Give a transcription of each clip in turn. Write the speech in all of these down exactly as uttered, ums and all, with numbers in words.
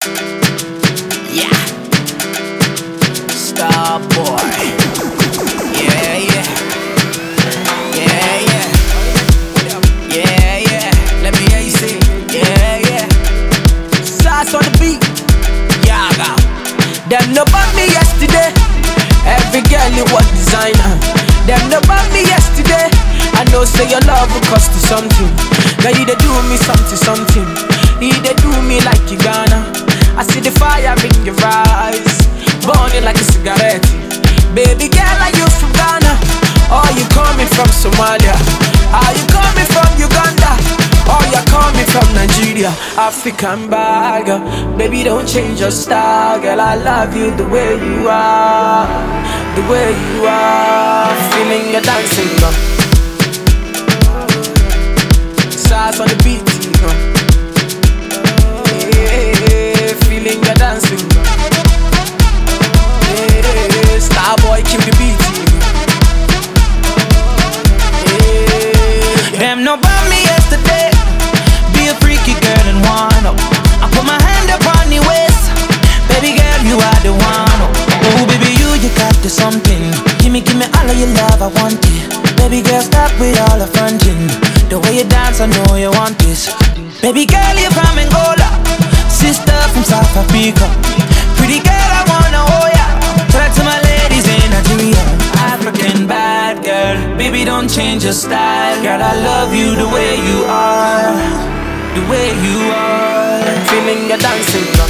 Yeah, Star Boy. Yeah, yeah, yeah, yeah, yeah, yeah. Let me hear you sing. Yeah, yeah. Sauce on the beat. Yaga. Them no bought me yesterday. Every girl you was designer. Them no bought me yesterday. I know say your love will cost you something. Now you they do me something, something. You they do me like you gonna. I see the fire in your eyes, burning like a cigarette. Baby girl, are you from Ghana? Or you coming from Somalia? Are you coming from Uganda? Or you coming from Nigeria? African bagger. Baby, don't change your style, girl. I love you the way you are, the way you are. Feeling your dancing, girl. Sauce on the beat, you know. Yeah, feeling your dancing. Yeah, Star Boy, kill the beat, you know. Yeah. Them no bought me yesterday. Be a freaky girl and wanna. I put my hand up on the waist. Baby girl, you are the one. Oh, baby, you, you got the something. Give me, give me all of your love, I want it. Baby girl, stop with all the fronting. The way you dance, I know you want this. Baby girl, you from Angola, sister from South Africa. Pretty girl, I wanna hold ya. Talk to my ladies in Nigeria. African bad girl, baby, don't change your style. Girl, I love you the way you are, the way you are. Feeling your dancing, girl.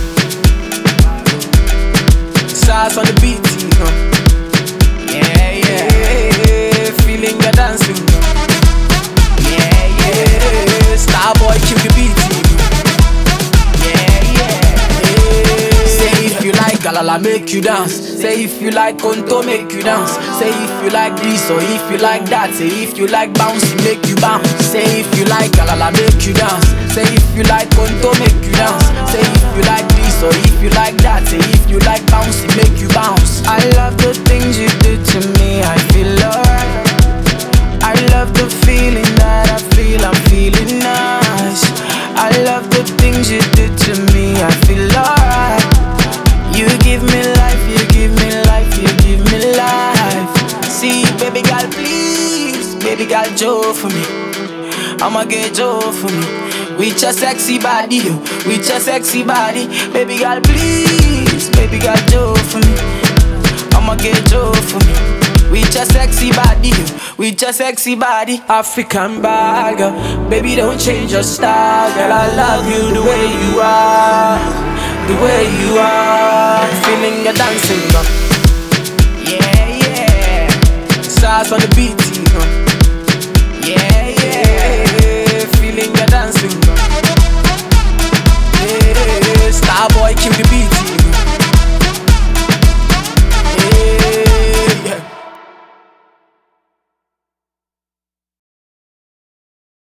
Sauce on the beat, you know. Yeah, yeah. Feeling your dancing, girl. Yeah, yeah. Star Boy, kill the beat, you know. Yeah, yeah, yeah. Say if you like Galala, make you dance. Say if you like Konto, make you dance. Say if you like this or if you like that. Say if you like bouncy, make you bounce. Say if you like Galala, make you dance. Say if you like Konto, make you dance. Say if you like this or if you like that. Say if you like bouncy, make you bounce. I love the things you do to me, I feel alright. I love the feeling that I feel, I'm feeling nice. I love the things you do to me, I feel alright. You give me life, you give me life, you give me life. See, baby girl, please, baby girl, Joe for me. I'ma get Joe for me. With your sexy body, yo, with your sexy body. Baby girl, please, baby girl, Joe for me. I'ma get Joe for me. With your sexy body, yo, with your sexy body. African bagger, baby, don't change your style. Girl, I love you the way you are, the way you are. Feeling your dancing, girl. Yeah, yeah. Sauce on the beat, you know. Yeah, yeah. Feeling your dancing.